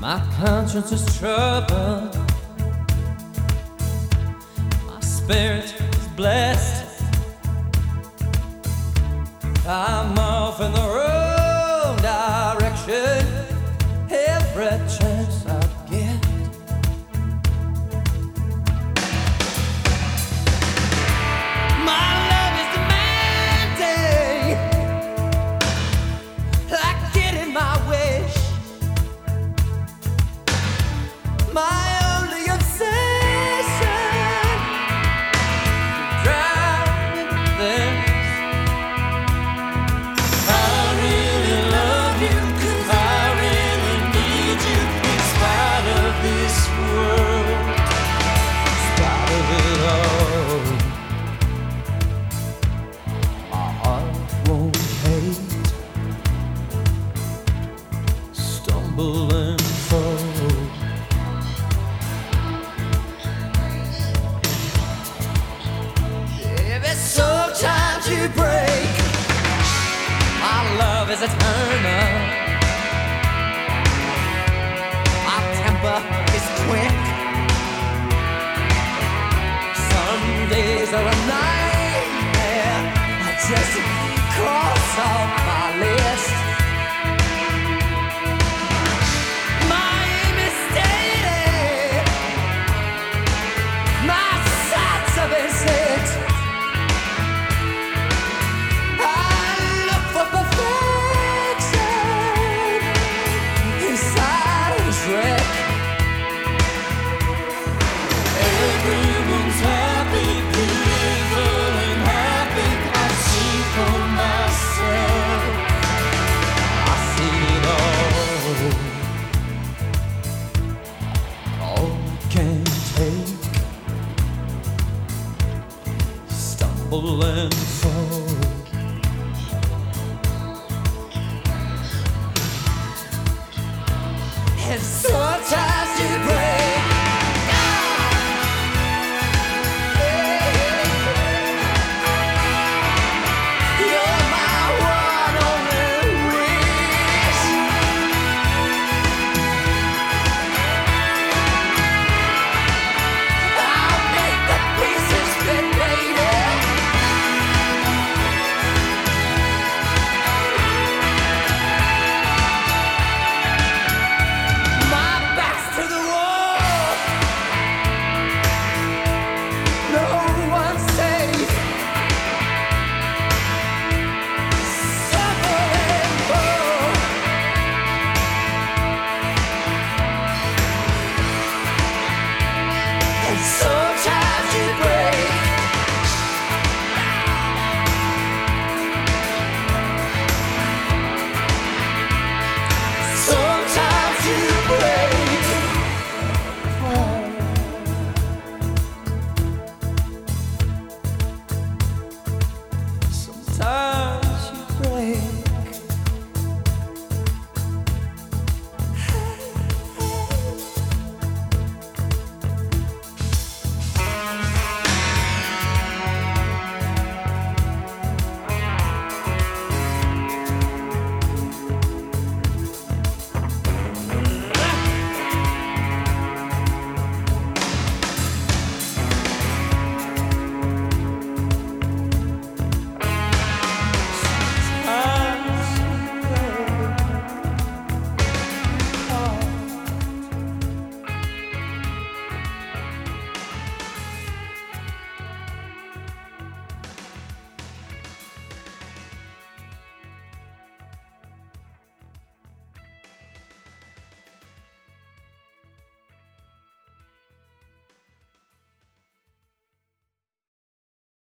My conscience is troubled, my spirit is blessed. I'm off in the wrong direction every chance I get. My love is demanding, like getting my wish. My only obsession to drown in this. I really love you, 'cause I really need you, in spite of this world, in spite of it all. My heart won't hate, stumble and fall. If it's so time to break, my love is eternal. My temper